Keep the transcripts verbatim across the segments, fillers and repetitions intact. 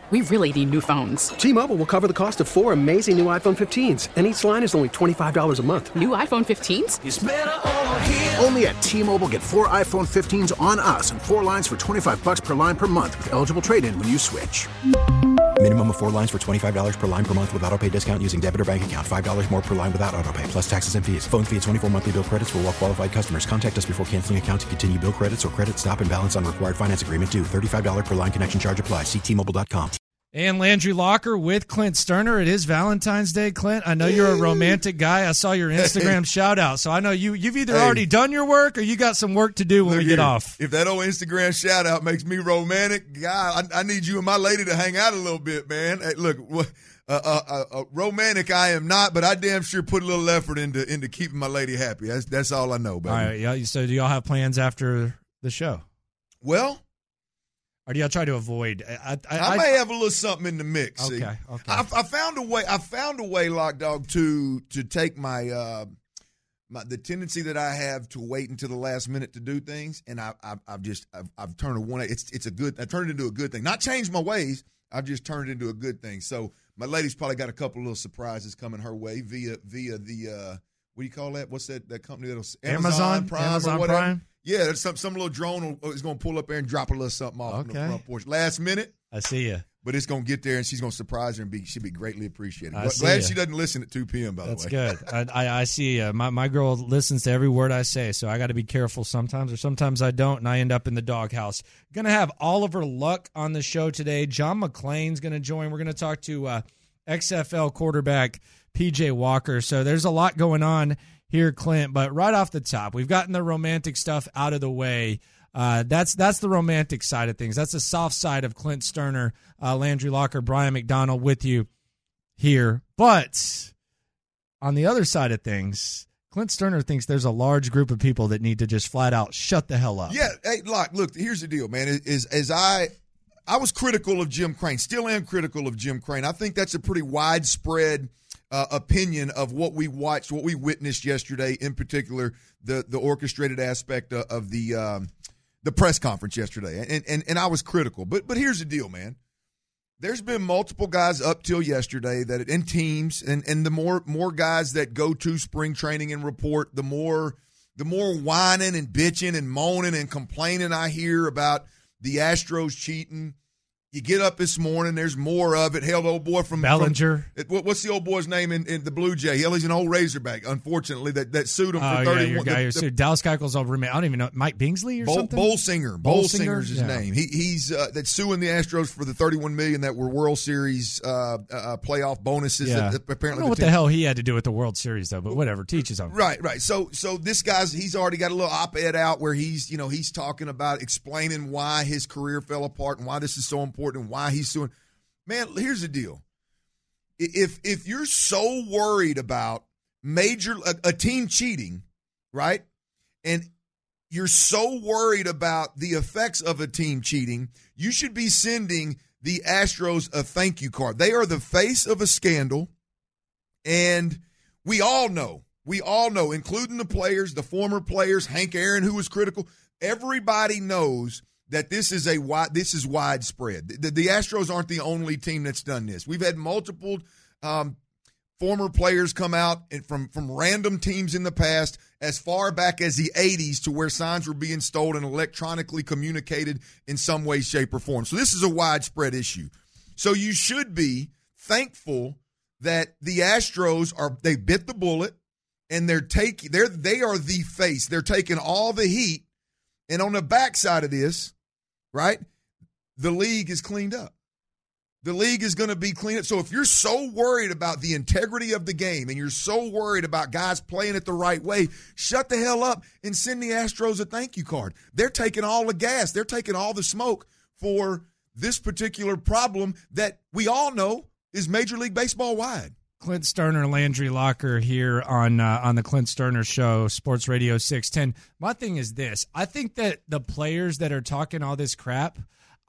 we really need new phones. T-Mobile will cover the cost of four amazing new iPhone fifteens, and each line is only twenty-five dollars a month. New iPhone fifteens? It's better over here. Only at T-Mobile, get four iPhone fifteens on us and four lines for twenty-five dollars per line per month with eligible trade-in when you switch. Minimum of four lines for twenty-five dollars per line per month with autopay discount using debit or bank account. five dollars more per line without autopay, plus taxes and fees. Phone fee at twenty-four monthly bill credits for well-qualified customers. Contact us before canceling account to continue bill credits or credit stop and balance on required finance agreement due. thirty-five dollars per line connection charge applies. See T Mobile dot com. And Landry Locker with Clint Sterner. It is Valentine's Day, Clint. I know you're a romantic guy. I saw your Instagram shout out. So I know you, you've either hey. already done your work or you got some work to do when Look we get here. off. If that old Instagram shout out makes me romantic, God, I, I need you and my lady to hang out a little bit, man. Hey, look, uh, uh, uh, uh, romantic I am not, but I damn sure put a little effort into into keeping my lady happy. That's that's all I know, baby. All right, yeah. So do y'all have plans after the show? Well, or do y'all try to avoid? I, I, I may I, have a little something in the mix. Okay, see. okay. I, I found a way. I found a way, Lock Dog, to to take my uh, my the tendency that I have to wait until the last minute to do things, and I, I I've just I've, I've turned a one. It's it's a good. I turned it into a good thing. Not changed my ways. I've just turned it into a good thing. So my lady's probably got a couple of little surprises coming her way via via the uh, what do you call that? What's that that company that'll Amazon, Amazon Prime Amazon or whatever? Prime. Yeah, there's some some little drone is going to pull up there and drop a little something off okay. on the front porch. Last minute. I see you. But it's going to get there, and she's going to surprise her and be she'll be greatly appreciated. I Glad ya. she doesn't listen at two p.m., by That's the way. That's good. I, I, I see uh, my, my girl listens to every word I say, so I got to be careful sometimes, or sometimes I don't, and I end up in the doghouse. Going to have Oliver Luck on the show today. John McClain's going to join. We're going to talk to uh, X F L quarterback P J Walker. So there's a lot going on here, Clint, but right off the top, we've gotten the romantic stuff out of the way. Uh, that's that's the romantic side of things. That's the soft side of Clint Sterner, uh, Landry Locker, Brian McDonald with you here. But on the other side of things, Clint Sterner thinks there's a large group of people that need to just flat out shut the hell up. Yeah, hey, Lock, look, here's the deal, man. Is, is as I I was critical of Jim Crane, still am critical of Jim Crane. I think that's a pretty widespread uh, opinion of what we watched, what we witnessed yesterday, in particular the the orchestrated aspect of, of the um, the press conference yesterday. And, and and I was critical. But but here's the deal, man. There's been multiple guys up till yesterday that in teams, and, and the more more guys that go to spring training and report, the more the more whining and bitching and moaning and complaining I hear about the Astros cheating. You get up this morning, there's more of it. Hell, the old boy from Bellinger. From, what's the old boy's name in, in the Blue Jay? Hell, he's an old Razorback, unfortunately, that, that sued him for oh, thirty-one. Yeah, your guy, the, the, Dallas Keuchel's old roommate. I don't even know. Mike Bingsley or Bowl, something? Bolsinger. Bolsinger Bolsinger's his yeah. name. He, he's uh, that's suing the Astros for the thirty-one million dollars that were World Series uh, uh, playoff bonuses. Yeah. That, that apparently I don't know the what team, the hell he had to do with the World Series, though, but whatever. Teaches him. Right, right. So so this guy's, he's already got a little op-ed out where he's, you know, he's talking about explaining why his career fell apart and why this is so important and why he's suing. Man, here's the deal. If if you're so worried about major a, a team cheating, right, and you're so worried about the effects of a team cheating, you should be sending the Astros a thank you card. They are the face of a scandal, and we all know, we all know, including the players, the former players, Hank Aaron, who was critical. Everybody knows that this is a wide, this is widespread. The, the Astros aren't the only team that's done this. We've had multiple um, former players come out and from, from random teams in the past, as far back as the eighties, to where signs were being stolen and electronically communicated in some way, shape, or form. So this is a widespread issue. So you should be thankful that the Astros are, they bit the bullet and they're taking, they're, they are the face. They're taking all the heat. And on the backside of this, right, the league is cleaned up. The league is going to be cleaned up. So if you're so worried about the integrity of the game and you're so worried about guys playing it the right way, shut the hell up and send the Astros a thank you card. They're taking all the gas. They're taking all the smoke for this particular problem that we all know is Major League Baseball wide. Clint Sterner, Landry Locker here on uh, on the Clint Sterner Show, Sports Radio six ten. My thing is this. I think that the players that are talking all this crap,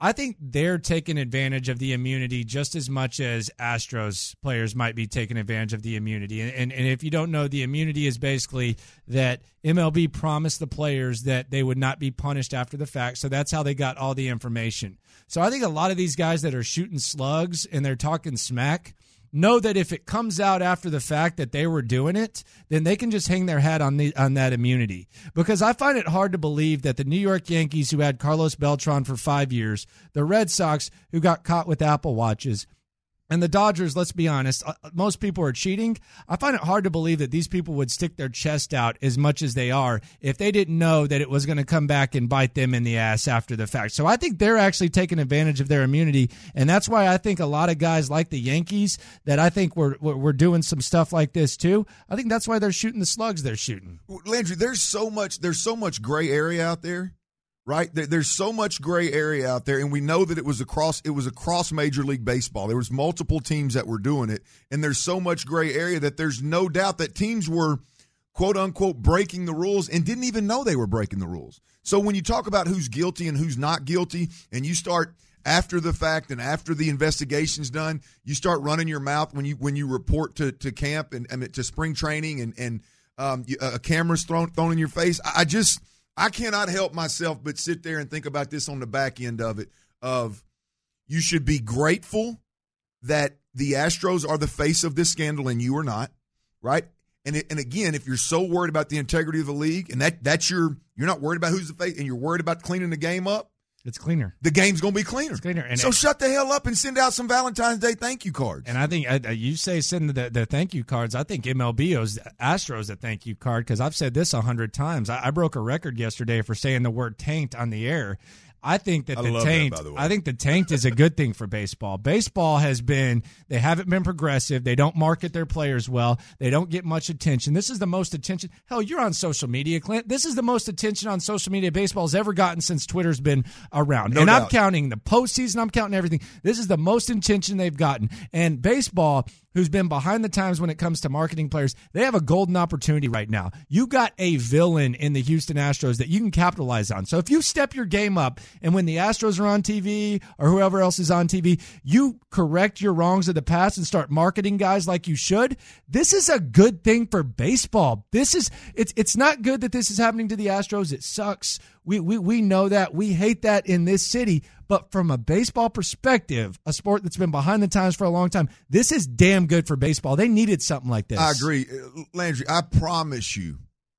I think they're taking advantage of the immunity just as much as Astros players might be taking advantage of the immunity. And, and, and if you don't know, the immunity is basically that M L B promised the players that they would not be punished after the fact. So that's how they got all the information. So I think a lot of these guys that are shooting slugs and they're talking smack know that if it comes out after the fact that they were doing it, then they can just hang their hat on the on that immunity. Because I find it hard to believe that the New York Yankees, who had Carlos Beltran for five years, the Red Sox, who got caught with Apple Watches, and the Dodgers, let's be honest, most people are cheating. I find it hard to believe that these people would stick their chest out as much as they are if they didn't know that it was going to come back and bite them in the ass after the fact. So I think they're actually taking advantage of their immunity, and that's why I think a lot of guys like the Yankees that I think we're, we're doing some stuff like this too, I think that's why they're shooting the slugs they're shooting. Landry, there's so much, there's so much gray area out there. Right, there's so much gray area out there, and we know that it was across it was across Major League Baseball. There was multiple teams that were doing it, and there's so much gray area that there's no doubt that teams were, quote unquote, breaking the rules and didn't even know they were breaking the rules. So when you talk about who's guilty and who's not guilty, and you start after the fact and after the investigation's done, you start running your mouth when you when you report to to camp and, and to spring training, and and um, a camera's thrown thrown in your face. I just. I cannot help myself but sit there and think about this on the back end of it, of you should be grateful that the Astros are the face of this scandal and you are not, right? And it, and again, if you're so worried about the integrity of the league and that that's your you're not worried about who's the face and you're worried about cleaning the game up, it's cleaner. The game's going to be cleaner. It's cleaner. And so it, shut the hell up and send out some Valentine's Day thank you cards. And I think uh, you say send the, the thank you cards. I think M L B owes Astros a thank you card because I've said this a hundred times. I, I broke a record yesterday for saying the word taint on the air. I think that I the love taint. that, by the way. I think the taint is a good thing for baseball. Baseball has been. They haven't been progressive. They don't market their players well. They don't get much attention. This is the most attention. Hell, you're on social media, Clint. This is the most attention on social media baseball's ever gotten since Twitter's been around. No and doubt. I'm counting the postseason. I'm counting everything. This is the most attention they've gotten. And baseball, who's been behind the times when it comes to marketing players, they have a golden opportunity right now. You got a villain in the Houston Astros that you can capitalize on. So if you step your game up and when the Astros are on T V or whoever else is on T V, you correct your wrongs of the past and start marketing guys like you should, this is a good thing for baseball. This is it's it's not good that this is happening to the Astros. It sucks. We we we know that. We hate that in this city. But from a baseball perspective, a sport that's been behind the times for a long time, this is damn good for baseball. They needed something like this. I agree. Landry, I promise you,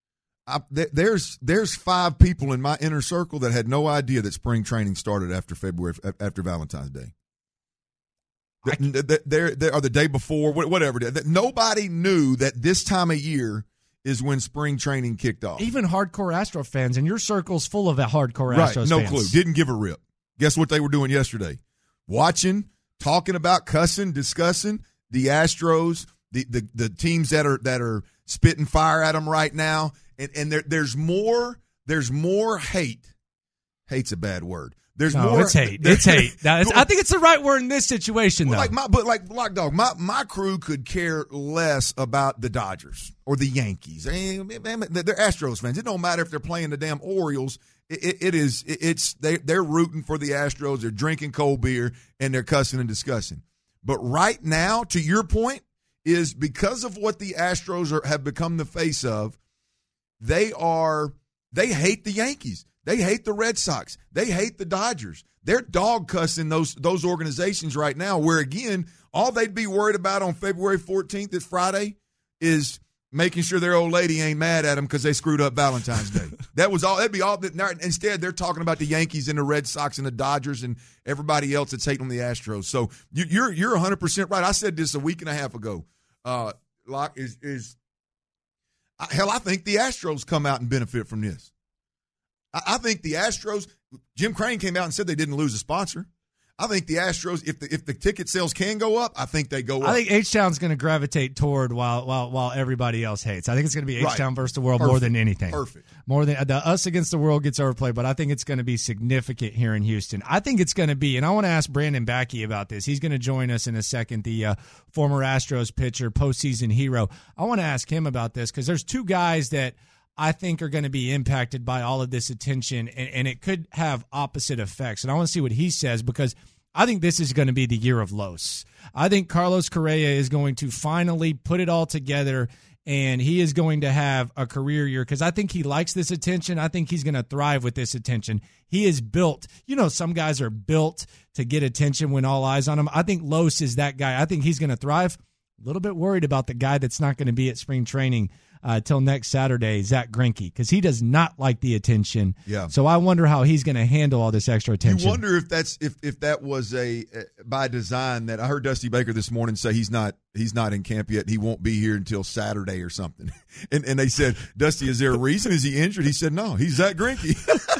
I, th- there's there's five people in my inner circle that had no idea that spring training started after February, after Valentine's Day. There, there, or the day before, whatever. That nobody knew that this time of year is when spring training kicked off. Even hardcore Astro fans, and your circle's full of hardcore right, Astros no fans. clue. Didn't give a rip. Guess what they were doing yesterday? Watching, talking about, cussing, discussing the Astros, the the, the teams that are that are spitting fire at them right now, and and there, there's more there's more hate. Hate's a bad word. There's no, more. It's hate. It's hate. Now, it's, I think it's the right word in this situation, well, though. like my, but like Block Dog, my my crew could care less about the Dodgers or the Yankees. They're Astros fans. It don't matter if they're playing the damn Orioles. It, it, it is. It, it's they they're rooting for the Astros. They're drinking cold beer and they're cussing and discussing. But right now, to your point, is because of what the Astros are, have become the face of. They are. They hate the Yankees. They hate the Red Sox. They hate the Dodgers. They're dog cussing those those organizations right now, where, again, all they'd be worried about on February fourteenth, this Friday, is making sure their old lady ain't mad at them because they screwed up Valentine's Day. That was all. That'd be all. Instead, they're talking about the Yankees and the Red Sox and the Dodgers and everybody else that's hating on the Astros. So you, you're you're one hundred percent right. I said this a week and a half ago. Uh, Locke, is, is – hell, I think the Astros come out and benefit from this. I think the Astros, Jim Crane came out and said they didn't lose a sponsor. I think the Astros, if the if the ticket sales can go up, I think they go up. I think H-Town's going to gravitate toward while while while everybody else hates. I think it's going to be H-Town right. versus the world Perfect. more than anything. Perfect. More than the us against the world gets overplayed, but I think it's going to be significant here in Houston. I think it's going to be, and I want to ask Brandon Backey about this. He's going to join us in a second, the uh, former Astros pitcher, postseason hero. I want to ask him about this because there's two guys that I think are going to be impacted by all of this attention, and, and it could have opposite effects. And I want to see what he says, because I think this is going to be the year of Los. I think Carlos Correa is going to finally put it all together, and he is going to have a career year, because I think he likes this attention. I think he's going to thrive with this attention. He is built. You know, some guys are built to get attention when all eyes on him. I think Los is that guy. I think he's going to thrive. A little bit worried about the guy that's not going to be at spring training uh, till next Saturday, Zach Greinke, because he does not like the attention. Yeah. So I wonder how he's going to handle all this extra attention. You wonder if that's if, if that was a uh, by design. That I heard Dusty Baker this morning say he's not he's not in camp yet. He won't be here until Saturday or something. And and they said, Dusty, is there a reason? Is he injured? He said, no, he's Zach Greinke.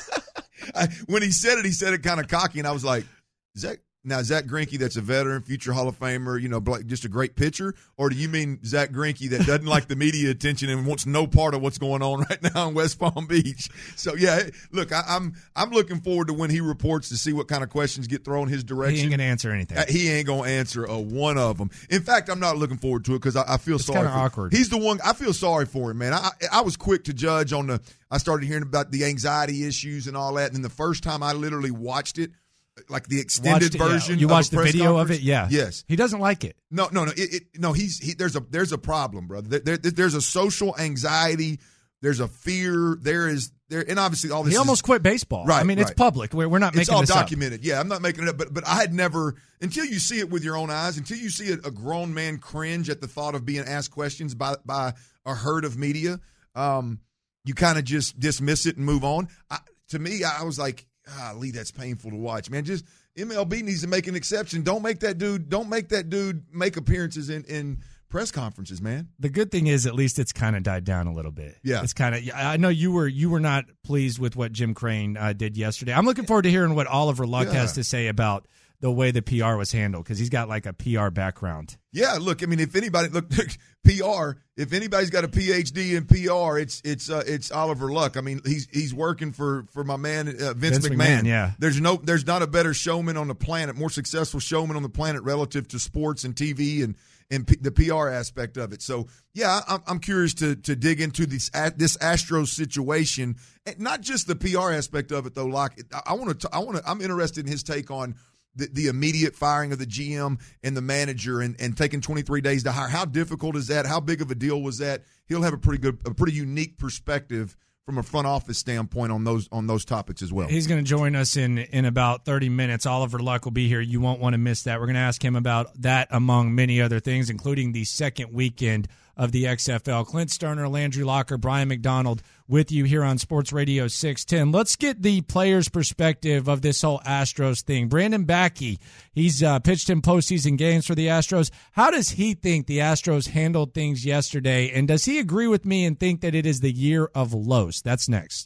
I, when he said it, he said it kind of cocky, and I was like, Zach. Now, Zach Greinke, that's a veteran, future Hall of Famer, you know, just a great pitcher? Or do you mean Zach Greinke that doesn't like the media attention and wants no part of what's going on right now in West Palm Beach? So, yeah, look, I, I'm I'm looking forward to when he reports to see what kind of questions get thrown his direction. He ain't going to answer anything. Uh, he ain't going to answer a one of them. In fact, I'm not looking forward to it because I, I feel it's sorry. It's kind of awkward. He's the one – I feel sorry for him, man. I, I was quick to judge on the – I started hearing about the anxiety issues and all that, and then the first time I literally watched it, like the extended watched, version. Yeah. You of watched a the press video conference? of it, yeah. Yes. He doesn't like it. No, no, no. It, it, no, he's he, there's a there's a problem, brother. There, there, there's a social anxiety. There's a fear. There is there, and obviously all this. He almost is, quite baseball. Right. I mean, right. it's public. We're, we're not making it's all this documented. up. Yeah, I'm not making it up. But but I had never until you see it with your own eyes, until you see a, a grown man cringe at the thought of being asked questions by by a herd of media. Um, you kind of just dismiss it and move on. I, to me, I was like, ah, Lee, that's painful to watch, man. Just M L B needs to make an exception. Don't make that dude. Don't make that dude make appearances in, in press conferences, man. The good thing is, at least it's kind of died down a little bit. Yeah, it's kind of. I know you were you were not pleased with what Jim Crane uh, did yesterday. I'm looking forward to hearing what Oliver Luck yeah. has to say about the way the P R was handled, because he's got like a P R background. Yeah, look, I mean, if anybody look P R, if anybody's got a P H D in P R, it's it's uh, it's Oliver Luck. I mean, he's he's working for for my man uh, Vince, Vince McMahon. McMahon. Yeah, there's no there's not a better showman on the planet, more successful showman on the planet relative to sports and T V and and P, the P R aspect of it. So yeah, I'm I'm curious to to dig into this this Astros situation, and not just the P R aspect of it though. Locke, I want to I want to I'm interested in his take on The, the immediate firing of the G M and the manager and, and taking twenty-three days to hire. How difficult is that? How big of a deal was that? He'll have a pretty good, a pretty unique perspective from a front office standpoint on those on those topics as well. He's going to join us in, in about thirty minutes. Oliver Luck will be here. You won't want to miss that. We're going to ask him about that among many other things, including the second weekend of the X F L. Clint Sterner, Landry Locker, Brian McDonald with you here on Sports Radio six ten. Let's get the player's perspective of this whole Astros thing. Brandon Backey, he's uh, pitched in postseason games for the Astros. How does he think the Astros handled things yesterday, and does he agree with me and think that it is the year of Los? That's next.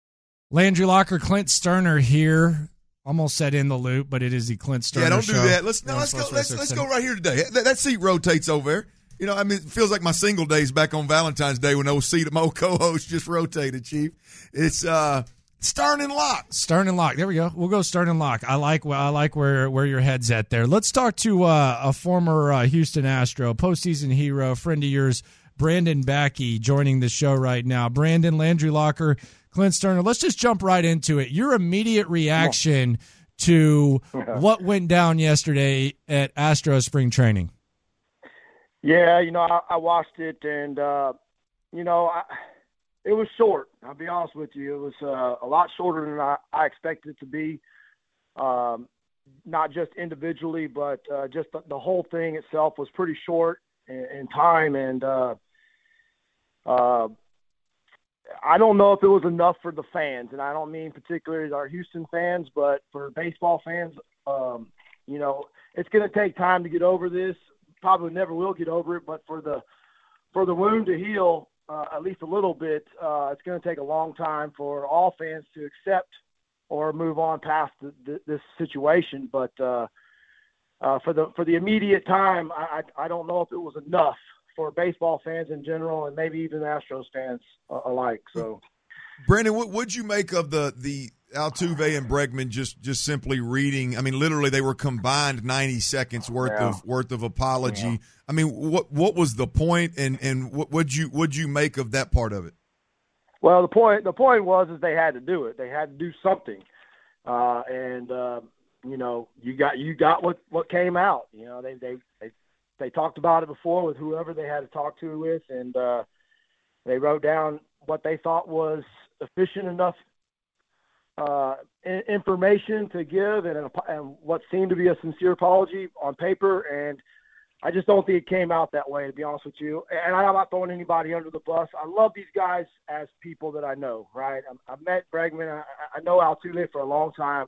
Landry Locker, Clint Sterner here. Almost said in the loop, but it is the Clint Sterner Yeah, don't show. do that. Let's no, let's go. Let's let's go right here today. That, that seat rotates over there. You know, I mean, it feels like my single days back on Valentine's Day when those seat, my old co-host just rotated, Chief. It's uh, Stern and Lock. Stern and Lock. There we go. We'll go Stern and Lock. I like I like where, where your head's at there. Let's talk to uh, a former uh, Houston Astro, postseason hero, friend of yours, Brandon Backey, joining the show right now. Brandon, Landry Locker, Clint Sterner. Let's just jump right into it. Your immediate reaction to what went down yesterday at Astro spring training. Yeah, you know, I, I watched it, and, uh, you know, I, it was short. I'll be honest with you. It was uh, a lot shorter than I, I expected it to be, um, not just individually, but uh, just the, the whole thing itself was pretty short in, in time. And uh, uh, I don't know if it was enough for the fans, and I don't mean particularly our Houston fans, but for baseball fans, um, you know, it's going to take time to get over this. Probably never will get over it, but for the for the wound to heal uh, at least a little bit, uh, it's going to take a long time for all fans to accept or move on past the, the, this situation. But uh, uh, for the for the immediate time, I, I I don't know if it was enough for baseball fans in general, and maybe even Astros fans uh, alike. So, Brandon, what would you make of the the Altuve and Bregman just just simply reading? I mean, literally, they were combined ninety seconds worth yeah. of worth of apology. Yeah. I mean, what what was the point, and and what would you would you make of that part of it? Well, the point the point was is they had to do it. They had to do something, uh, and uh, you know, you got you got what, what came out. You know, they they they they talked about it before with whoever they had to talk to with, and uh, they wrote down what they thought was efficient enough uh, information to give, and, and what seemed to be a sincere apology on paper. And I just don't think it came out that way, to be honest with you. And I'm not throwing anybody under the bus. I love these guys as people that I know, right? I, I met Bregman. I, I know Altuve for a long time.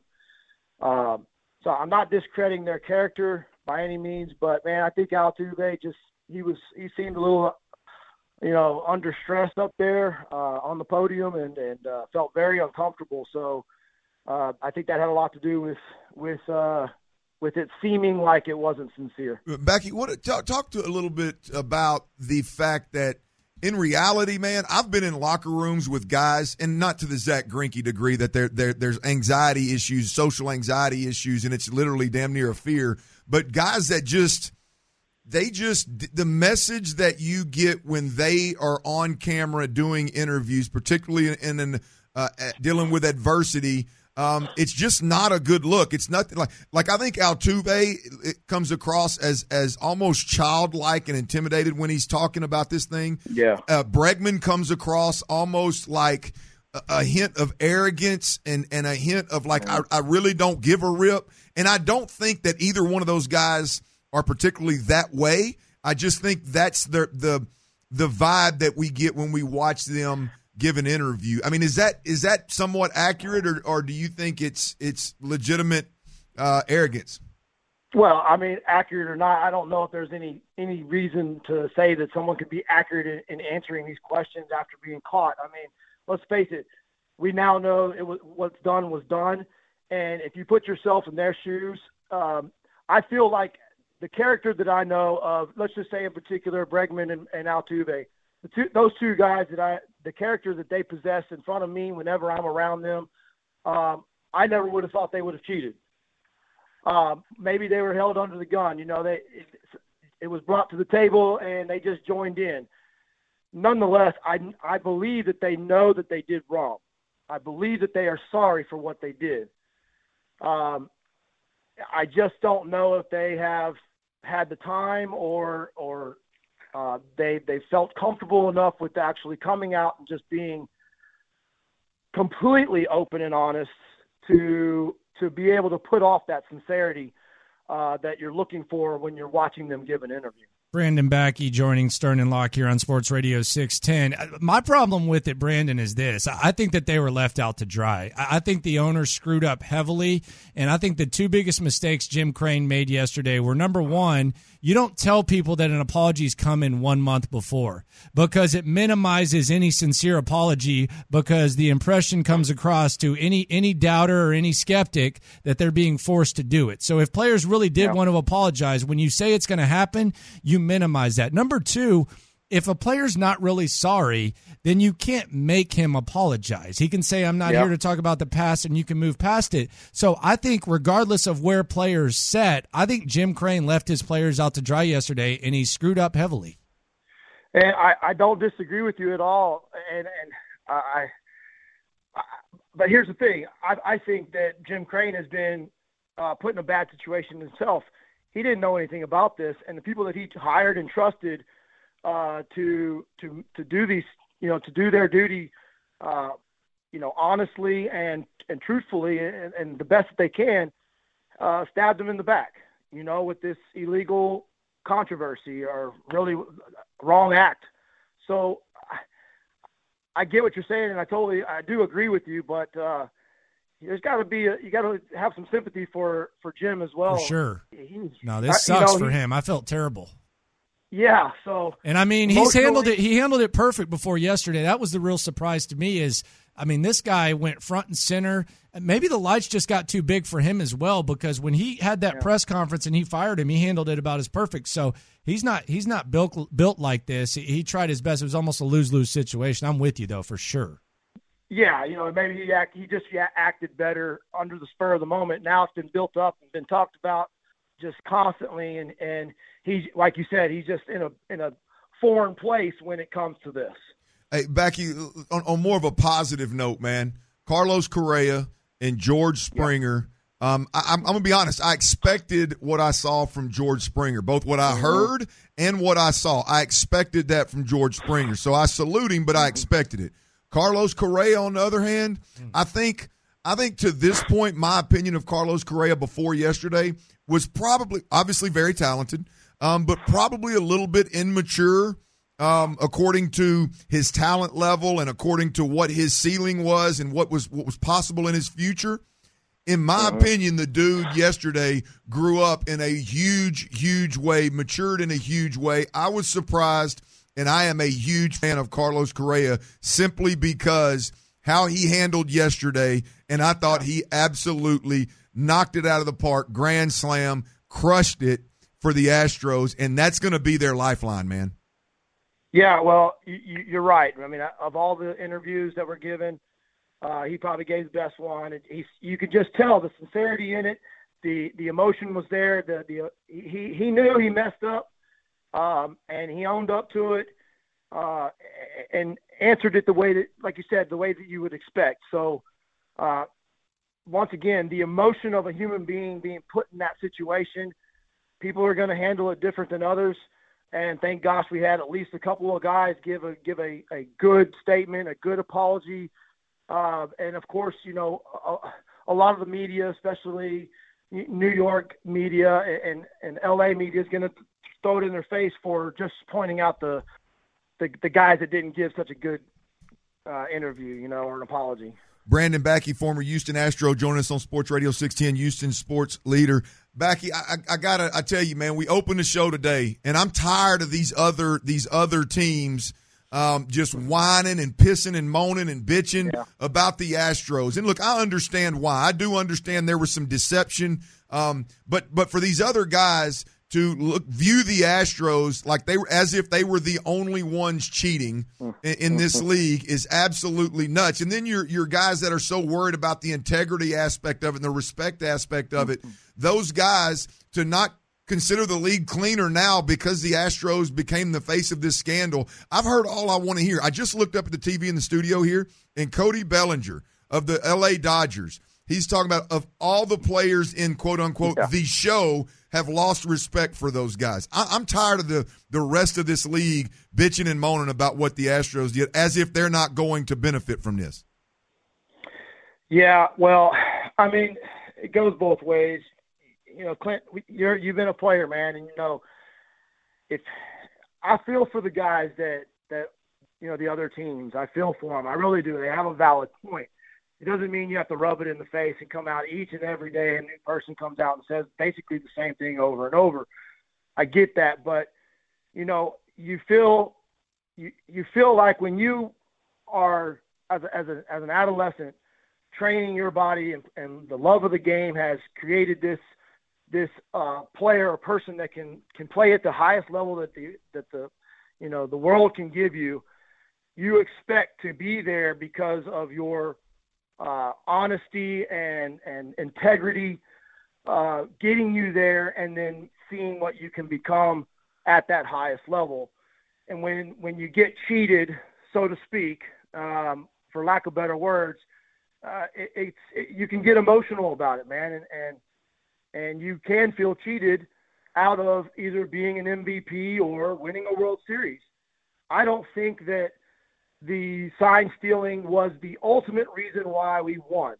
Um, so I'm not discrediting their character by any means, but, man, I think Altuve just he was he seemed a little, you know, under stress up there uh, on the podium and, and uh, felt very uncomfortable. So uh, I think that had a lot to do with with uh, – with it seeming like it wasn't sincere. Becky, what talk, talk to a little bit about the fact that in reality, man, I've been in locker rooms with guys, and not to the Zach Greinke degree that there there there's anxiety issues, social anxiety issues, and it's literally damn near a fear. But guys that just they just the message that you get when they are on camera doing interviews, particularly in, in uh, dealing with adversity. Um, it's just not a good look. It's nothing like like I think Altuve it comes across as as almost childlike and intimidated when he's talking about this thing. Yeah. Uh, Bregman comes across almost like a, a hint of arrogance and and a hint of like I, I really don't give a rip. And I don't think that either one of those guys are particularly that way. I just think that's the the the vibe that we get when we watch them give an interview. I mean, is that is that somewhat accurate, or, or do you think it's it's legitimate uh, arrogance? Well, I mean, accurate or not, I don't know if there's any any reason to say that someone could be accurate in, in answering these questions after being caught. I mean, let's face it, we now know it was what's done was done, and if you put yourself in their shoes, um, I feel like the character that I know of, let's just say in particular, Bregman and, and Altuve, the two, those two guys that I, the character that they possess in front of me whenever I'm around them, um, I never would have thought they would have cheated. Um, maybe they were held under the gun. You know, they it, it was brought to the table and they just joined in. Nonetheless, I, I believe that they know that they did wrong. I believe that they are sorry for what they did. Um, I just don't know if they have had the time or or – Uh, they they felt comfortable enough with actually coming out and just being completely open and honest to to be able to put off that sincerity uh, that you're looking for when you're watching them give an interview. Brandon Backey joining Stern and Locke here on Sports Radio six ten. My problem with it, Brandon, is this. I think that they were left out to dry. I think the owner screwed up heavily, and I think the two biggest mistakes Jim Crane made yesterday were, number one, you don't tell people that an apology's coming one month before because it minimizes any sincere apology because the impression comes across to any any doubter or any skeptic that they're being forced to do it. So if players really did yeah. want to apologize, when you say it's going to happen, you minimize that. Number two, if a player's not really sorry, then you can't make him apologize. He can say, I'm not yep. here to talk about the past, and you can move past it. So I think regardless of where players sat, I think Jim Crane left his players out to dry yesterday, and he screwed up heavily. And I, I don't disagree with you at all. And, and I, I, but here's the thing. I, I think that Jim Crane has been uh, put in a bad situation himself. He didn't know anything about this, and the people that he hired and trusted uh, to to to do these, you know, to do their duty, uh, you know, honestly and and truthfully, and, and the best that they can, uh, stabbed him in the back, you know, with this illegal controversy or really wrong act. So I, I get what you're saying, and I totally I do agree with you, but. Uh, There's got to be a, you got to have some sympathy for, for Jim as well. For sure. He's, no, this sucks you know, for him. I felt terrible. Yeah. So, and I mean, he's handled it. He handled it perfect before yesterday. That was the real surprise to me. Is I mean, this guy went front and center. Maybe the lights just got too big for him as well, because when he had that yeah. press conference and he fired him, he handled it about as perfect. So he's not he's not built built like this. He, he tried his best. It was almost a lose lose situation. I'm with you though, for sure. Yeah, you know, maybe he act, he just yeah, acted better under the spur of the moment. Now it's been built up and been talked about just constantly, and and he's like you said, he's just in a in a foreign place when it comes to this. Hey, Becky, on, on more of a positive note, man, Carlos Correa and George Springer. Yeah. Um, I, I'm, I'm gonna be honest. I expected what I saw from George Springer, both what I heard and what I saw. I expected that from George Springer, so I salute him, but I expected it. Carlos Correa, on the other hand, I think I think to this point, my opinion of Carlos Correa before yesterday was probably obviously very talented, um, but probably a little bit immature. Um, according to his talent level and according to what his ceiling was and what was what was possible in his future. In my uh-huh. opinion, the dude yesterday grew up in a huge, huge way, matured in a huge way. I was surprised, and I am a huge fan of Carlos Correa simply because how he handled yesterday, and I thought he absolutely knocked it out of the park, grand slam, crushed it for the Astros, and that's going to be their lifeline, man. Yeah, well, you, you're right. I mean, of all the interviews that were given, uh, he probably gave the best one. He's, you could just tell the sincerity in it. The the emotion was there. The the he he knew he messed up, um, and he owned up to it, uh, and answered it the way that, like you said, the way that you would expect. So, uh, once again, the emotion of a human being being put in that situation, people are going to handle it different than others. And thank gosh we had at least a couple of guys give a give a, a good statement, a good apology. Uh, and, of course, you know, a, a lot of the media, especially New York media and, and L A media, is going to throw it in their face for just pointing out the the, the guys that didn't give such a good uh, interview, you know, or an apology. Brandon Backey, former Houston Astro, joining us on Sports Radio six ten, Houston sports leader. Backey, I, I gotta, I tell you, man, we opened the show today, and I'm tired of these other these other teams um, just whining and pissing and moaning and bitching yeah. about the Astros. And look, I understand why. I do understand there was some deception, um, but but for these other guys to look view the Astros like they were as if they were the only ones cheating in, in this league is absolutely nuts. And then your your guys that are so worried about the integrity aspect of it and the respect aspect of it, those guys to not consider the league cleaner now because the Astros became the face of this scandal. I've heard all I want to hear. I just looked up at the T V in the studio here, and Cody Bellinger of the L A Dodgers, he's talking about of all the players in quote-unquote yeah. the show have lost respect for those guys. I, I'm tired of the, the rest of this league bitching and moaning about what the Astros did as if they're not going to benefit from this. Yeah, well, I mean, it goes both ways. You know, Clint, you're, you've been a player, man, and you know, if I feel for the guys that, that, you know, the other teams, I feel for them. I really do. They have a valid point. It doesn't mean you have to rub it in the face and come out each and every day. A new person comes out and says basically the same thing over and over. I get that, but you know, you feel you you feel like when you are as a, as a, as an adolescent training your body and, and the love of the game has created this this uh, player or person that can can play at the highest level that the that the you know the world can give you. You expect to be there because of your Uh, honesty and, and integrity, uh, getting you there and then seeing what you can become at that highest level. And when, when you get cheated, so to speak, um, for lack of better words, uh, it, it's, it, you can get emotional about it, man. And, and, and you can feel cheated out of either being an M V P or winning a World Series. I don't think that the sign stealing was the ultimate reason why we won,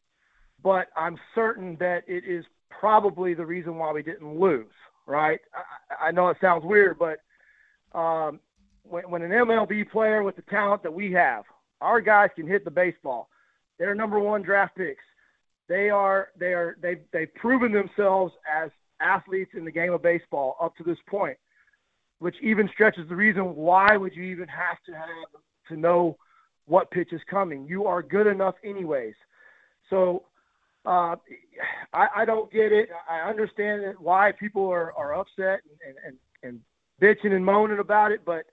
but I'm certain that it is probably the reason why we didn't lose, right? I, I know it sounds weird, but um, when, when an M L B player with the talent that we have, our guys can hit the baseball. They're number one draft picks. They are, they are, they, they've proven themselves as athletes in the game of baseball up to this point, which even stretches the reason why would you even have to have to know what pitch is coming. You are good enough anyways. So uh, I, I don't get it. I understand it, why people are, are upset and, and, and bitching and moaning about it, but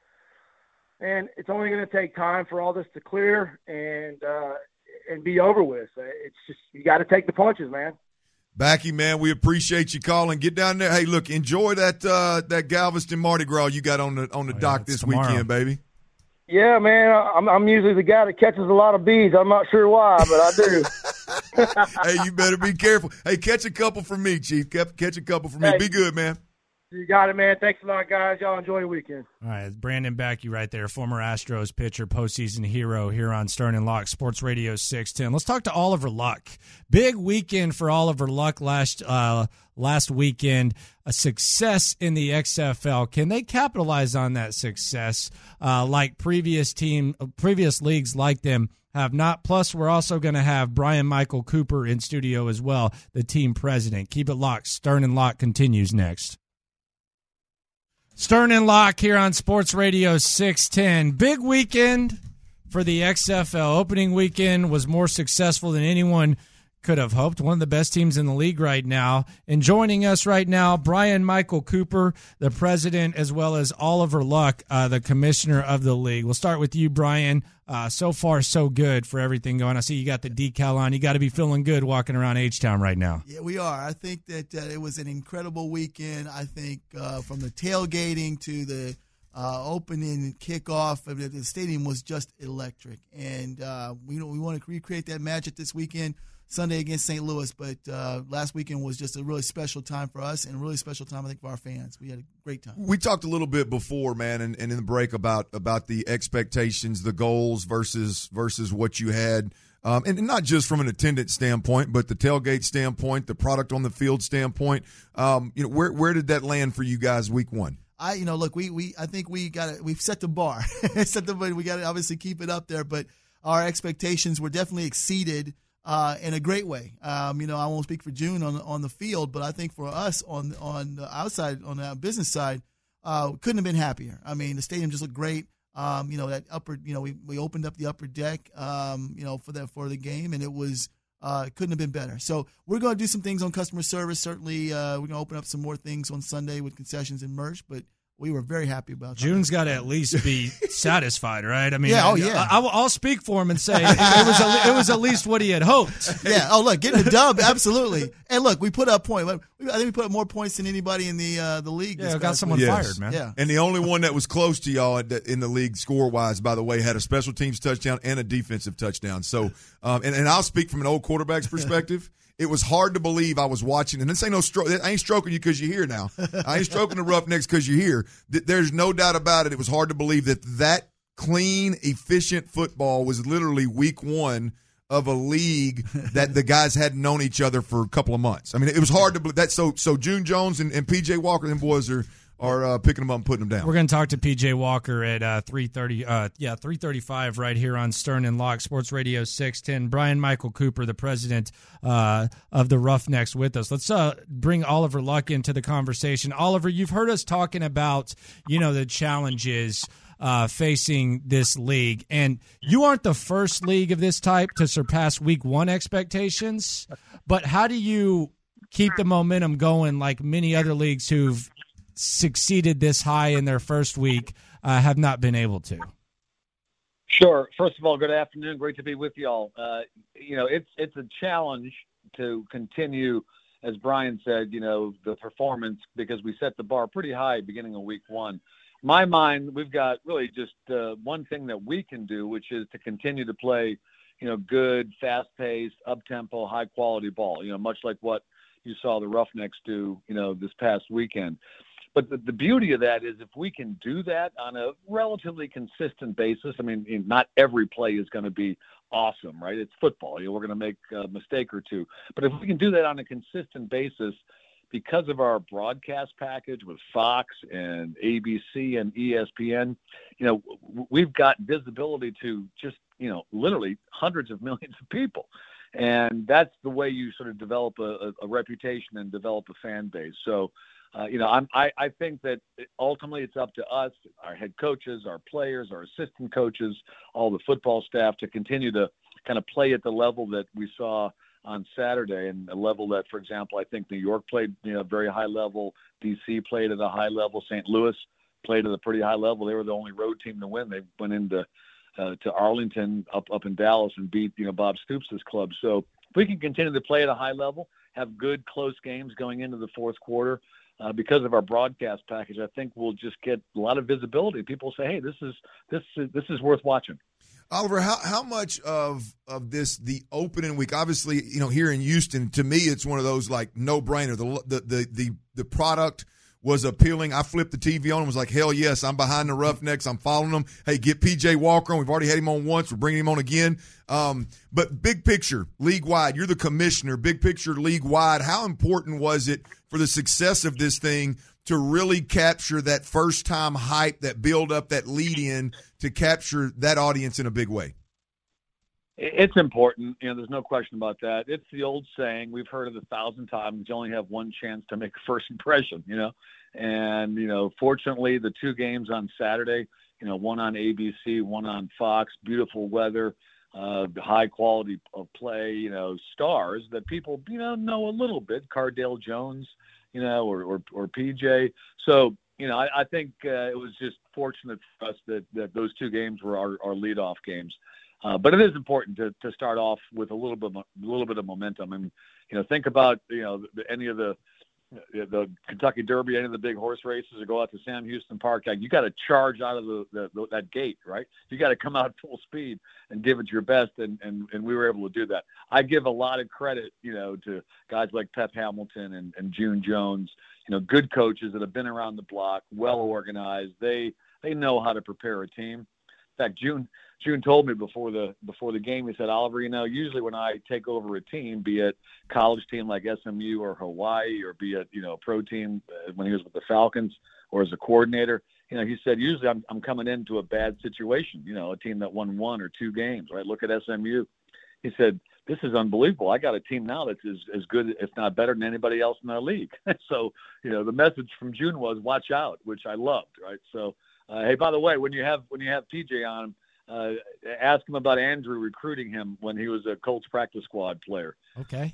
man, it's only going to take time for all this to clear and uh, and be over with. It's just, you got to take the punches, man. Backey, man, we appreciate you calling. Get down there. Hey, look, enjoy that uh, that Galveston Mardi Gras you got on the on the oh, dock yeah, this tomorrow. weekend, baby. Yeah, man, I'm, I'm usually the guy that catches a lot of bees. I'm not sure why, but I do. Hey, you better be careful. Hey, catch a couple for me, Chief. Catch a couple for me. Hey. Be good, man. You got it, man. Thanks a lot, guys. Y'all enjoy your weekend. All right, Brandon Backey right there, former Astros pitcher, postseason hero here on Stern and Luck, Sports Radio six ten. Let's talk to Oliver Luck. Big weekend for Oliver Luck last uh, last weekend. A success in the X F L. Can they capitalize on that success uh, like previous team, previous leagues like them have not? Plus, we're also going to have Brian Michael Cooper in studio as well, the team president. Keep it locked. Stern and Luck continues next. Stern and Locke here on Sports Radio six ten. Big weekend for the X F L. Opening weekend was more successful than anyone could have hoped. One of the best teams in the league right now. And joining us right now, Brian Michael Cooper, the president, as well as Oliver Luck, uh, the commissioner of the league. We'll start with you, Brian. Uh, so far, so good for everything going. I see you got the decal on. You got to be feeling good walking around H-Town right now. Yeah, we are. I think that uh, it was an incredible weekend. I think uh, from the tailgating to the uh, opening kickoff, I mean, the stadium was just electric. And uh, we, we want to recreate that magic this weekend, Sunday against Saint Louis. But uh, last weekend was just a really special time for us and a really special time, I think, for our fans. We had a great time. We talked a little bit before, man, and, and in the break about about the expectations, the goals versus versus what you had. Um, and not just from an attendance standpoint, but the tailgate standpoint, the product on the field standpoint. Um, you know, where where did that land for you guys week one? I, you know, look, we, we I think we got it. We've set the bar. set the bar. We got to obviously keep it up there, but our expectations were definitely exceeded uh, in a great way. Um, you know, I won't speak for June on on the field, but I think for us on on the outside, on the business side, uh, couldn't have been happier. I mean, the stadium just looked great. Um, you know, that upper, you know, we, we opened up the upper deck, um, you know, for that for the game, and it was. Uh, it couldn't have been better. So we're going to do some things on customer service. Certainly, uh, we're going to open up some more things on Sunday with concessions and merch, but we were very happy about that. June's got to at least be satisfied, right? I mean, yeah, oh, yeah. I, I, I'll speak for him and say it, it was a, it was at least what he had hoped. Yeah. Oh, look, getting a dub, absolutely. And look, we put up points. I think we put up more points than anybody in the uh, the league. Yeah, got someone yes. fired, man. Yeah. And the only one that was close to y'all in the league score-wise, by the way, had a special teams touchdown and a defensive touchdown. So, um, and, and I'll speak from an old quarterback's perspective. It was hard to believe I was watching, and this ain't no stro- I ain't stroking you because you're here now. I ain't stroking the Roughnecks because you're here. There's no doubt about it. It was hard to believe that that clean, efficient football was literally week one of a league that the guys hadn't known each other for a couple of months. I mean, it was hard to believe that. So, so June Jones and, and P J Walker, them boys are are uh, picking them up and putting them down. We're going to talk to P J Walker at uh, three thirty. Uh, yeah, three thirty-five right here on Stern and Locke, Sports Radio six ten. Brian Michael Cooper, the president uh, of the Roughnecks, with us. Let's uh, bring Oliver Luck into the conversation. Oliver, you've heard us talking about, you know, the challenges uh, facing this league, and you aren't the first league of this type to surpass week one expectations. But how do you keep the momentum going like many other leagues who've succeeded this high in their first week uh, have not been able to? Sure. First of all, good afternoon. Great to be with y'all. Uh, you know, it's it's a challenge to continue, as Brian said, you know, the performance, because we set the bar pretty high beginning of week one. My mind, we've got really just uh, one thing that we can do, which is to continue to play, you know, good, fast-paced, up-tempo, high-quality ball, you know, much like what you saw the Roughnecks do, you know, this past weekend. But the, the beauty of that is if we can do that on a relatively consistent basis, I mean, not every play is going to be awesome, right? It's football. You know, we're going to make a mistake or two. But if we can do that on a consistent basis, because of our broadcast package with Fox and A B C and E S P N, you know, we've got visibility to just, you know, literally hundreds of millions of people. And that's the way you sort of develop a, a reputation and develop a fan base. So, Uh, you know, I'm, I, I think that ultimately it's up to us, our head coaches, our players, our assistant coaches, all the football staff to continue to kind of play at the level that we saw on Saturday, and a level that, for example, I think New York played, you know, very high level. D C played at a high level. Saint Louis played at a pretty high level. They were the only road team to win. They went into uh, to Arlington up up in Dallas and beat, you know, Bob Stoops' club. So if we can continue to play at a high level, have good close games going into the fourth quarter, uh, because of our broadcast package, I think we'll just get a lot of visibility. People say, hey, this is this is, this is worth watching. Oliver, how, how much of of this, the opening week, obviously, you know, here in Houston, to me, it's one of those like no-brainer. The the the the, the product was appealing. I flipped the T V on and was like, hell yes, I'm behind the Roughnecks. I'm following them. Hey, get P J Walker on. We've already had him on once. We're bringing him on again. Um, but big picture, league-wide, you're the commissioner, big picture, league-wide, how important was it for the success of this thing to really capture that first-time hype, that build-up, that lead-in, to capture that audience in a big way? It's important. You know, there's no question about that. It's the old saying. We've heard it a thousand times. You only have one chance to make a first impression, you know. And, you know, fortunately, the two games on Saturday, you know, one on A B C, one on Fox, beautiful weather, uh, high quality of play, you know, stars that people, you know, know a little bit, Cardale Jones, you know, or, or, or P J. So, you know, I, I think uh, it was just fortunate for us that, that those two games were our, our leadoff games. Uh, but it is important to, to start off with a little bit, a little bit of momentum. And, you know, think about, you know, the, any of the, the Kentucky Derby, any of the big horse races, or go out to Sam Houston Park. Like, you got to charge out of the, the, the that gate, right? You got to come out full speed and give it your best. And, and, and we were able to do that. I give a lot of credit, you know, to guys like Pep Hamilton and, and June Jones, you know, good coaches that have been around the block, well organized. They, they know how to prepare a team. In fact, June, June told me before the before the game, he said, Oliver, you know, usually when I take over a team, be it college team like S M U or Hawaii, or be it, you know, a pro team uh, when he was with the Falcons or as a coordinator, you know, he said, usually I'm, I'm coming into a bad situation, you know, a team that won one or two games, right? Look at S M U. He said, this is unbelievable. I got a team now that's as, as good, if not better, than anybody else in our league. So, you know, the message from June was watch out, which I loved, right? So, uh, hey, by the way, when you have when you have P J on him, Uh, ask him about Andrew recruiting him when he was a Colts practice squad player. Okay.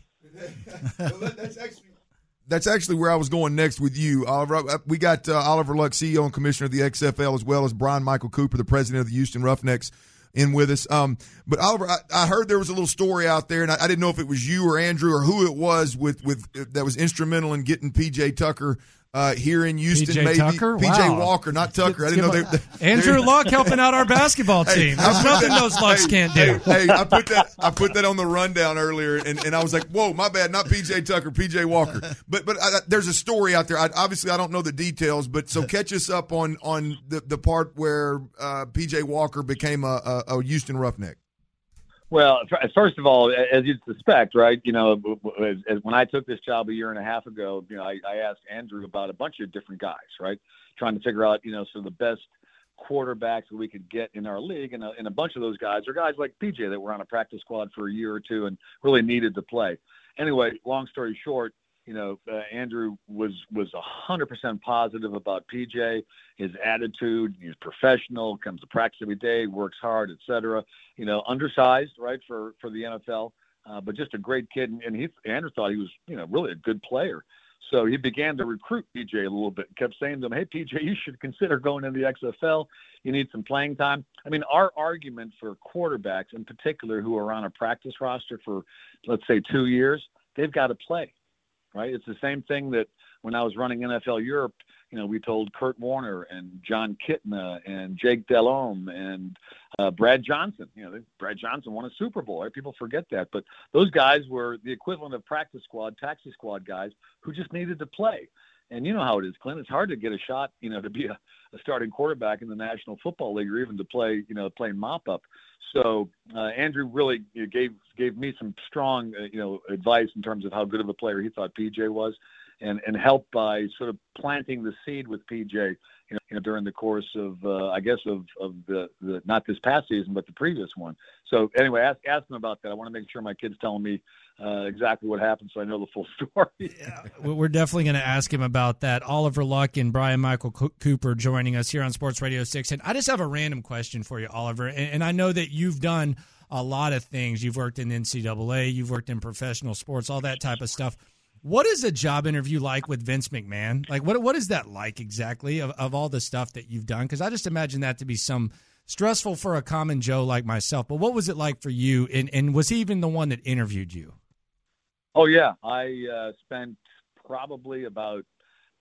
that's actually that's actually where I was going next with you, Oliver. We got uh, Oliver Luck, C E O and Commissioner of the X F L, as well as Brian Michael Cooper, the President of the Houston Roughnecks, in with us. Um, but Oliver, I, I heard there was a little story out there, and I, I didn't know if it was you or Andrew or who it was with with that was instrumental in getting P J Tucker Uh, here in Houston, P J maybe Tucker? P J Wow. Walker, not Tucker. I didn't know they. Andrew Luck helping out our basketball team. There's nothing that, those Lucks hey, can't do. Hey, hey, I put that I put that on the rundown earlier, and, and I was like, whoa, my bad, not P J Tucker, P J Walker. But but I, there's a story out there. I, obviously, I don't know the details, but so catch us up on on the, the part where uh, P J Walker became a, a, a Houston Roughneck. Well, first of all, as you'd suspect, right, you know, as, as when I took this job a year and a half ago, you know, I, I asked Andrew about a bunch of different guys, right, trying to figure out, you know, some of the best quarterbacks that we could get in our league. And a, and a bunch of those guys are guys like P J that were on a practice squad for a year or two and really needed to play. Anyway, long story short, you know, uh, Andrew was was one hundred percent positive about P J, his attitude. He's professional, comes to practice every day, works hard, et cetera. You know, undersized, right, for, for the N F L, uh, but just a great kid. And, and he, Andrew thought he was, you know, really a good player. So he began to recruit P J a little bit, kept saying to him, hey, P J, you should consider going into the X F L. You need some playing time. I mean, our argument for quarterbacks in particular who are on a practice roster for, let's say, two years, they've got to play. Right. It's the same thing that when I was running N F L Europe, you know, we told Kurt Warner and John Kitna and Jake Delhomme and uh, Brad Johnson. You know, Brad Johnson won a Super Bowl. Right? People forget that. But those guys were the equivalent of practice squad, taxi squad guys who just needed to play. And you know how it is, Clint. It's hard to get a shot, you know, to be a, a starting quarterback in the National Football League or even to play, you know, playing mop-up. So uh, Andrew really you know, gave gave me some strong, uh, you know, advice in terms of how good of a player he thought P J was, and, and helped by sort of planting the seed with P J, you know, you know during the course of, uh, I guess, of, of the, the not this past season, but the previous one. So anyway, ask, ask him about that. I want to make sure my kid's telling me uh, exactly what happened so I know the full story. Yeah, we're definitely going to ask him about that. Oliver Luck and Brian Michael Cooper joining us here on Sports Radio six. And I just have a random question for you, Oliver. And, and I know that you've done a lot of things. You've worked in N C double A, you've worked in professional sports, all that type of stuff. What is a job interview like with Vince McMahon? Like, what what is that like exactly of, of all the stuff that you've done? Because I just imagine that to be some stressful for a common Joe like myself. But what was it like for you? And, and was he even the one that interviewed you? Oh, yeah. I uh, spent probably about,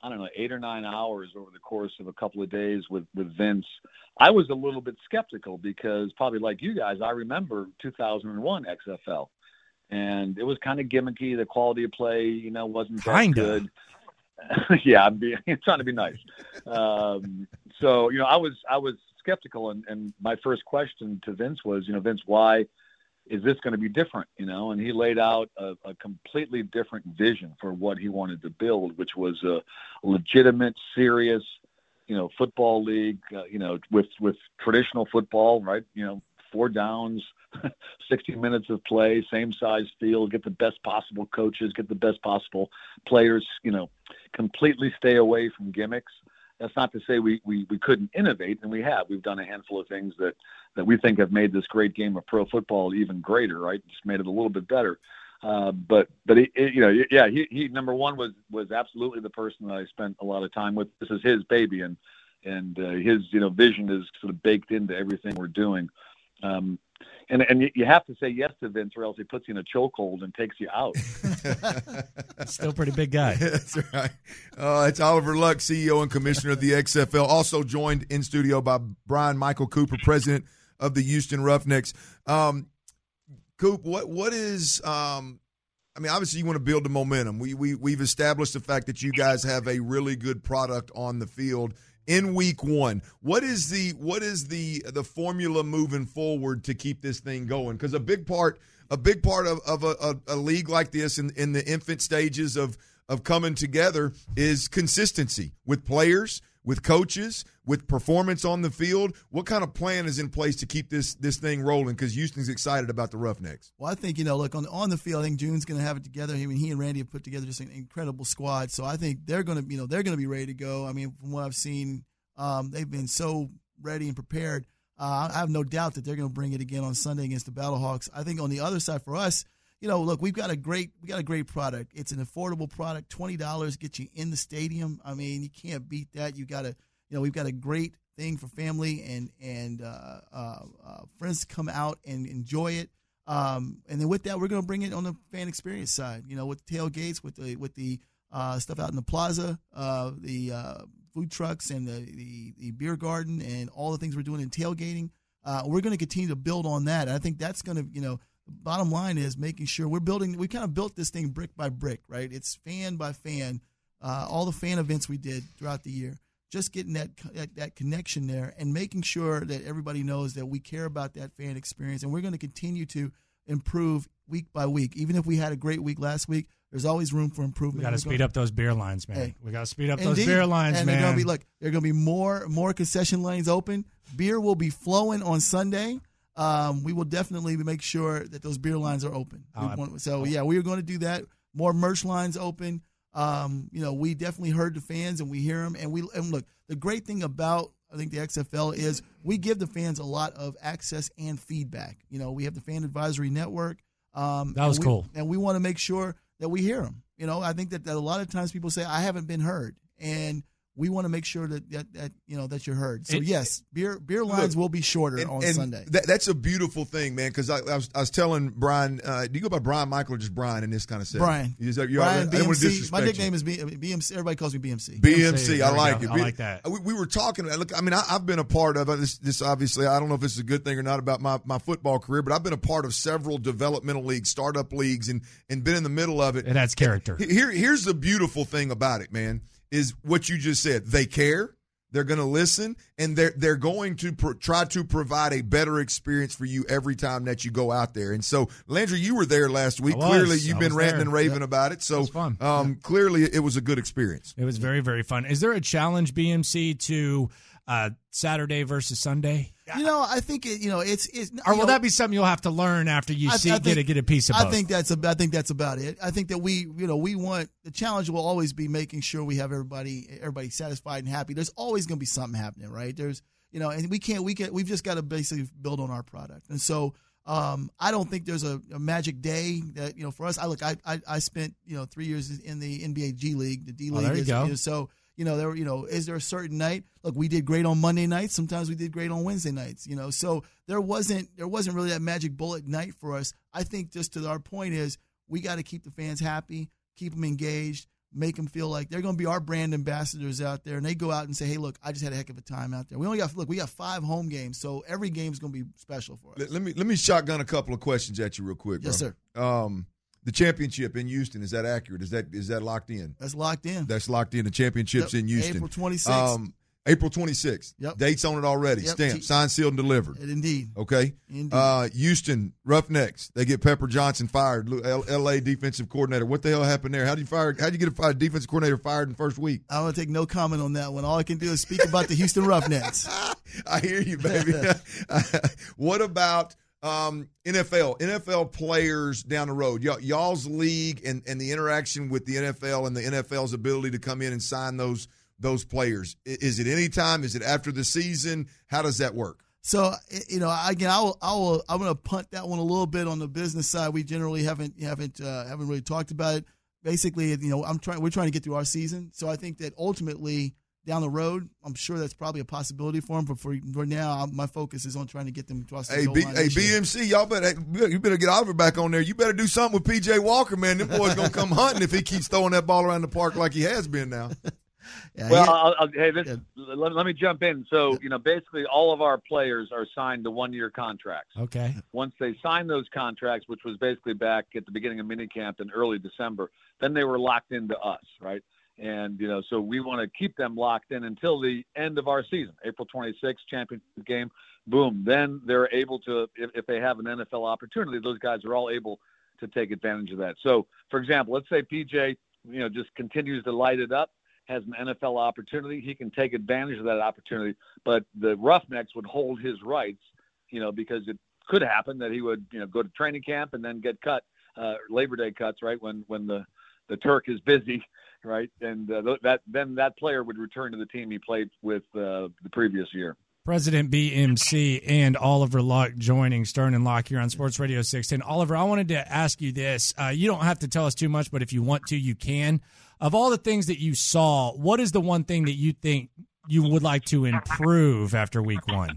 I don't know, eight or nine hours over the course of a couple of days with, with Vince, I was a little bit skeptical because probably like you guys, I remember two thousand one X F L. And it was kind of gimmicky. The quality of play, you know, wasn't that Kinda. good. yeah, I'm, being, I'm trying to be nice. Um, so, you know, I was I was skeptical, and, and my first question to Vince was, you know, Vince, why is this going to be different? You know, and he laid out a, a completely different vision for what he wanted to build, which was a legitimate, serious, you know, football league, uh, you know, with with traditional football, right? You know, four downs, sixty minutes of play, same size field, get the best possible coaches, get the best possible players, you know, completely stay away from gimmicks. That's not to say we, we, we couldn't innovate, and we have. We've done a handful of things that, that we think have made this great game of pro football even greater, right? Just made it a little bit better. Uh, but, but it, it, you know, yeah, he, he, number one, was, was absolutely the person that I spent a lot of time with. This is his baby, and, and uh, his, you know, vision is sort of baked into everything we're doing. Um, and and you have to say yes to Vince, or else he puts you in a chokehold and takes you out. Still a pretty big guy. That's right. Uh, it's Oliver Luck, C E O and Commissioner of the X F L. Also joined in studio by Brian Michael Cooper, President of the Houston Roughnecks. Um, Coop, what what is? Um, I mean, obviously you want to build the momentum. We we we've established the fact that you guys have a really good product on the field in week one. What is the what is the the formula moving forward to keep this thing going? Because a big part a big part of, of a, a, a league like this in, in the infant stages of of coming together is consistency with players, with coaches, with performance on the field. What kind of plan is in place to keep this this thing rolling? Because Houston's excited about the Roughnecks. Well, I think, you know, look, on on the field, I think June's going to have it together. I mean, he and Randy have put together just an incredible squad. So I think they're going to, you know, they're going to be ready to go. I mean, from what I've seen, um, they've been so ready and prepared. Uh, I have no doubt that they're going to bring it again on Sunday against the Battlehawks. I think on the other side for us, you know, look, we've got a great we got a great product. It's an affordable product. twenty dollars gets you in the stadium. I mean, you can't beat that. You got to, you know, we've got a great thing for family and and uh, uh, uh, friends to come out and enjoy it. Um, and then with that, we're going to bring it on the fan experience side. You know, with the tailgates, with the with the uh, stuff out in the plaza, uh, the uh, food trucks, and the, the the beer garden, and all the things we're doing in tailgating. Uh, we're going to continue to build on that. And I think that's going to, you know, the bottom line is making sure we're building. We kind of built this thing brick by brick, right? It's fan by fan. Uh, all the fan events we did throughout the year. Just getting that, that that connection there and making sure that everybody knows that we care about that fan experience, and we're going to continue to improve week by week. Even if we had a great week last week, there's always room for improvement. We got to speed gonna, up those beer lines, man. Hey, we got to speed up indeed. those beer lines, and man. Gonna be, look, there are going to be more more concession lanes open. Beer will be flowing on Sunday. Um, we will definitely make sure that those beer lines are open. Oh, want, so yeah, we are going to do that. More merch lines open. Um, you know, we definitely heard the fans and we hear them. And we and look, the great thing about, I think, the X F L is we give the fans a lot of access and feedback. You know, we have the Fan Advisory Network. Um, that was and we, cool. And we want to make sure that we hear them. You know, I think that, that a lot of times people say, I haven't been heard. And we want to make sure that, that, that you know that you're heard. So, it, yes, beer beer lines look, will be shorter and, on and Sunday. That, that's a beautiful thing, man, because I, I, was, I was telling Brian, uh, do you go by Brian Michael or just Brian in this kind of setting? Brian. Is that, you Brian, I, I B M C. My nickname you. is B, B M C. Everybody calls me B M C. B M C, I like it. I like that. We, we were talking, look, I mean, I, I've been a part of this, this, obviously, I don't know if this is a good thing or not about my, my football career, but I've been a part of several developmental leagues, startup leagues, and, and been in the middle of it. It adds character. Here, here's the beautiful thing about it, man, is what you just said. They care. They're going to listen, and they're they're going to pro- try to provide a better experience for you every time that you go out there. And so, Landry, you were there last week. Clearly, you've I been ranting there. and raving yep. about it. So, it was fun. Um, yep. Clearly, it was a good experience. It was very, very fun. Is there a challenge, B M C, to uh, Saturday versus Sunday? You know, I think it, you know it's it's. Or will know, that be something you'll have to learn after you I, see I think, get a get a piece of both? I think that's a, I think that's about it. I think that we you know we want the challenge will always be making sure we have everybody everybody satisfied and happy. There's always going to be something happening, right? There's you know, and we can't we can we've just got to basically build on our product. And so um, I don't think there's a, a magic day that you know for us. I look, I I, I spent you know three years in the N B A G League, the D League. Oh, there you is, go. You know, so. You know, there. You know, is there a certain night? Look, we did great on Monday nights. Sometimes we did great on Wednesday nights. You know, so there wasn't there wasn't really that magic bullet night for us. I think just to our point is we got to keep the fans happy, keep them engaged, make them feel like they're going to be our brand ambassadors out there, and they go out and say, hey, look, I just had a heck of a time out there. We only got, look, we got five home games, so every game is going to be special for us. Let, let me let me shotgun a couple of questions at you real quick, bro. Yes, sir. Um, the championship in Houston, is that accurate? Is that is that locked in? That's locked in. That's locked in. The championship's Yep. in Houston. April twenty-sixth. Um, April twenty-sixth. Yep. Dates on it already. Yep. Stamped, T- signed, sealed, and delivered. Indeed. Okay. Indeed. Uh, Houston Roughnecks. They get Pepper Johnson fired. L- L.A. defensive coordinator. What the hell happened there? How did you fire? How did you get a defensive coordinator fired in the first week? I want to take no comment on that one. All I can do is speak about the Houston Roughnecks. I hear you, baby. What about um, N F L? N F L players down the road. Y- y'all's league and, and the interaction with the N F L and the N F L's ability to come in and sign those those players. Is it any time? Is it after the season? How does that work? So, you know, again, I will, I will, I'm going to punt that one a little bit on the business side. We generally haven't, haven't, uh, haven't really talked about it. Basically, you know, I'm trying, we're trying to get through our season. So I think that ultimately down the road, I'm sure that's probably a possibility for them. But for, for now, my focus is on trying to get them across the Hey, goal B, line hey this year. B M C, y'all better you better get Oliver back on there. You better do something with P J Walker, man. Them boys gonna come hunting if he keeps throwing that ball around the park like he has been now. Yeah, Well, he- I'll, I'll, hey, this, Yeah. let, let me jump in. So, you know, basically all of our players are signed to one-year contracts. Okay. Once they signed those contracts, which was basically back at the beginning of minicamp in early December, then they were locked into us, right? And, you know, so we want to keep them locked in until the end of our season, April twenty-sixth, championship game, boom. Then they're able to, if, if they have an N F L opportunity, those guys are all able to take advantage of that. So, for example, let's say P J, you know, just continues to light it up, has an N F L opportunity, he can take advantage of that opportunity. But the Roughnecks would hold his rights, you know, because it could happen that he would, you know, go to training camp and then get cut, uh, Labor Day cuts, right, when when the, the Turk is busy, right? And uh, that then that player would return to the team he played with uh, the previous year. President B M C and Oliver Luck joining Stern and Locke here on Sports Radio six ten. Oliver, I wanted to ask you this. Uh, you don't have to tell us too much, but if you want to, you can. Of all the things that you saw, what is the one thing that you think you would like to improve after week one?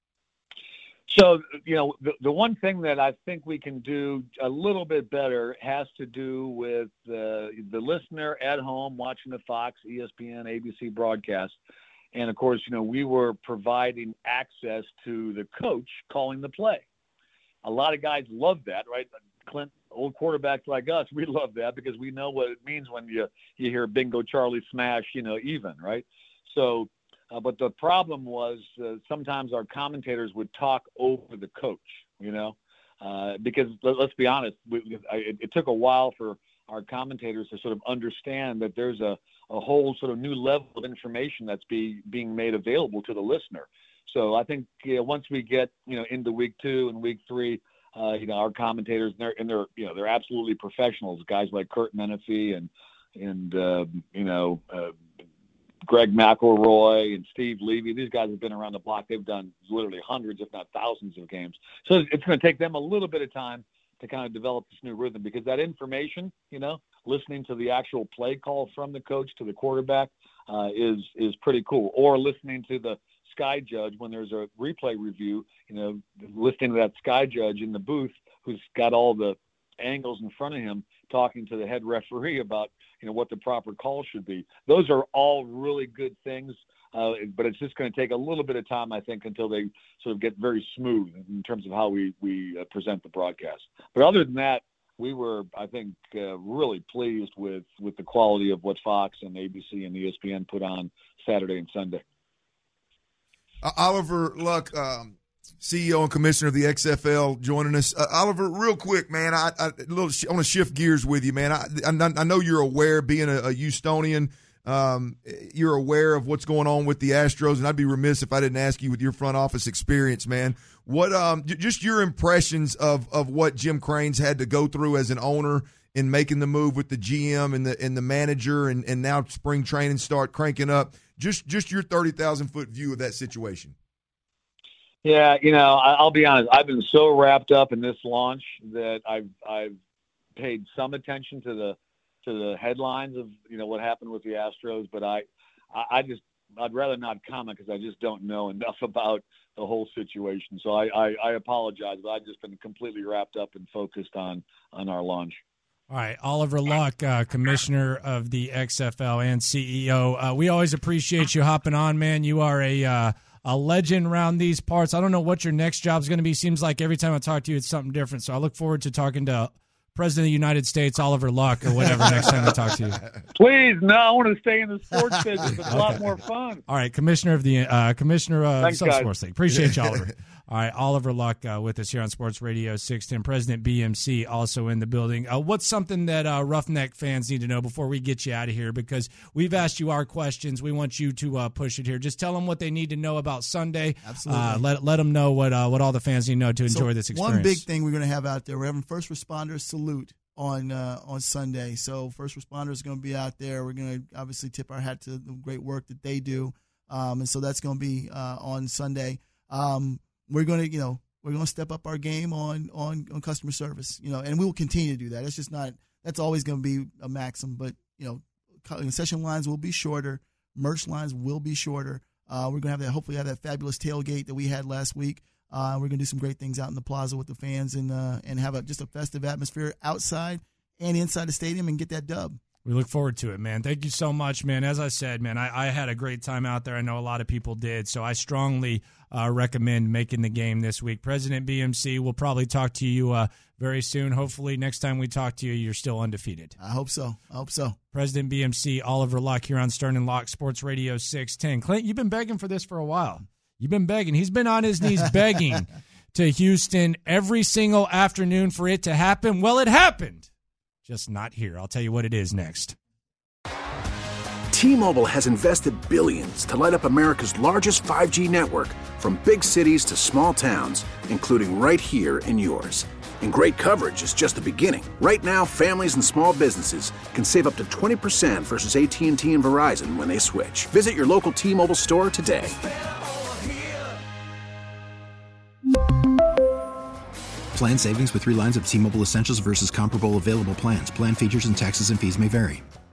So, you know, the, the one thing that I think we can do a little bit better has to do with uh, the listener at home watching the Fox, E S P N, A B C broadcast. And, of course, you know, we were providing access to the coach calling the play. A lot of guys love that, right? Clint, old quarterbacks like us, we love that because we know what it means when you, you hear bingo, Charlie, smash, you know, even, right? So, uh, but the problem was uh, sometimes our commentators would talk over the coach, you know, uh, because let, let's be honest, we, I, it, it took a while for our commentators to sort of understand that there's a, a whole sort of new level of information that's be, being made available to the listener. So I think you know, once we get, you know, into week two and week three, uh, you know, our commentators and they're, and they're, you know, they're absolutely professionals, guys like Kurt Menefee and, and, uh, you know, uh, Greg McElroy and Steve Levy. These guys have been around the block. They've done literally hundreds, if not thousands of games. So it's going to take them a little bit of time to kind of develop this new rhythm because that information, you know, listening to the actual play call from the coach to the quarterback uh, is is pretty cool. Or listening to the Sky Judge when there's a replay review, you know, listening to that Sky Judge in the booth who's got all the angles in front of him talking to the head referee about, you know, what the proper call should be. Those are all really good things, uh, but it's just going to take a little bit of time, I think, until they sort of get very smooth in terms of how we, we uh, present the broadcast. But other than that, we were, I think, uh, really pleased with, with the quality of what Fox and A B C and E S P N put on Saturday and Sunday. Uh, Oliver Luck, um, C E O and commissioner of the X F L, joining us. Uh, Oliver, real quick, man, I, I, a little, I want to shift gears with you, man. I, I, I know you're aware, being a, a Houstonian, um, you're aware of what's going on with the Astros, and I'd be remiss if I didn't ask you with your front office experience, man. What, um, just your impressions of, of what Jim Crane's had to go through as an owner in making the move with the G M and the and the manager, and, and now spring training start cranking up. Just just your thirty thousand foot view of that situation. Yeah, you know, I'll be honest. I've been so wrapped up in this launch that I've I've paid some attention to the to the headlines of you know what happened with the Astros, but I I just I'd rather not comment because I just don't know enough about the whole situation. So I, I, I apologize, but I've just been completely wrapped up and focused on on our launch. All right, Oliver Luck, uh, Commissioner of the X F L and C E O. Uh, we always appreciate you hopping on, man. You are a uh, a legend around these parts. I don't know what your next job is going to be. Seems like every time I talk to you, it's something different. So I look forward to talking to President of the United States, Oliver Luck, or whatever next time I talk to you. Please, no, I want to stay in the sports business. It's a Okay. lot more fun. All right, Commissioner of the uh, Commissioner of Thanks, some guys. sports league. Appreciate you, Oliver. All right, Oliver Luck uh, with us here on Sports Radio six ten. President B M C also in the building. Uh, what's something that uh, Roughneck fans need to know before we get you out of here? Because we've asked you our questions. We want you to uh, push it here. Just tell them what they need to know about Sunday. Absolutely. Uh, let let them know what uh, what all the fans need to know to enjoy So this experience. One big thing we're going to have out there, we're having first responders salute on uh, on Sunday. So first responders are going to be out there. We're going to obviously tip our hat to the great work that they do, um, and so that's going to be uh, on Sunday. Um, we're going to, you know, we're going to step up our game on, on on customer service, you know, and we will continue to do that. It's just not that's always going to be a maxim, but you know, concession lines will be shorter, merch lines will be shorter. Uh, we're going to have that, hopefully have that fabulous tailgate that we had last week. Uh, we're going to do some great things out in the plaza with the fans and uh, and have a, just a festive atmosphere outside and inside the stadium and get that dub. We look forward to it, man. Thank you so much, man. As I said, man, I, I had a great time out there. I know a lot of people did, so I strongly uh, recommend making the game this week. President B M C, we'll probably talk to you uh, very soon. Hopefully next time we talk to you, you're still undefeated. I hope so. I hope so. President B M C, Oliver Luck here on Stern and Locke Sports Radio six ten. Clint, you've been begging for this for a while. You've been begging. He's been on his knees begging to Houston every single afternoon for it to happen. Well, it happened. Just not here. I'll tell you what it is next. T-Mobile has invested billions to light up America's largest five G network, from big cities to small towns, including right here in yours. And great coverage is just the beginning. Right now, families and small businesses can save up to twenty percent versus A T and T and Verizon when they switch. Visit your local T-Mobile store today. Plan savings with three lines of T-Mobile Essentials versus comparable available plans. Plan features and taxes and fees may vary.